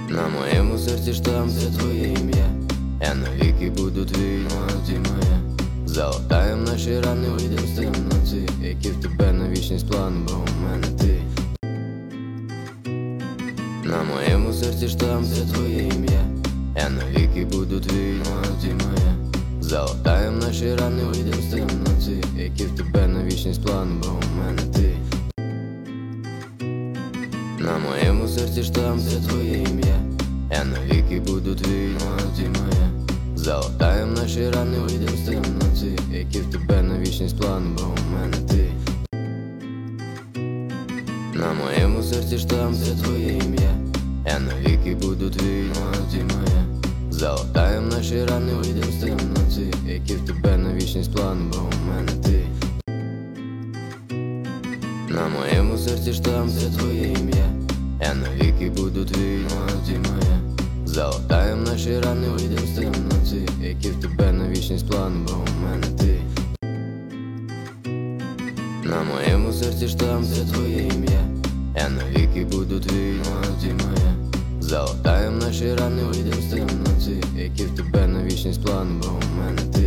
На моєму серці штамп, це твоє ім'я. Я навіки буду твій, а ти моя. Залатаєм наші рани, вийдем з темноти. Які в тебе на вічність план, бо у мене ти. На моєму серці штамп, це твоє ім'я. Я навіки буду твій, а ти моя. Залатаєм наші рани, вийдем з темноти. Які в тебе на вічність план, бо у мене ти. На моєму серці штамп, це твоє ім'я. Я навіки буду твій, а ти моя. Залатаєм наші рани, вийдем з темноти. Які в тебе на вічність план, бо у мене ти. На моєму серці штамп, це твоє ім'я. Я навіки буду твій, а ти моя. Залатаєм наші рани, вийдем з темноти. Які в тебе на вічність план, бо у мене ти. На моєму серці штамп, це твоє ім'я. Я навіки буду твій, а ти моя. Залатаєм наші рани, вийдем з темноти. Які в тебе на вічність план, бо у мене ти. На моєму серці штамп, це твоє ім'я. Я навіки буду твій, а ти моя. Залатаєм наші рани, вийдем з темноти. Які в тебе на вічність план, бо у мене ти.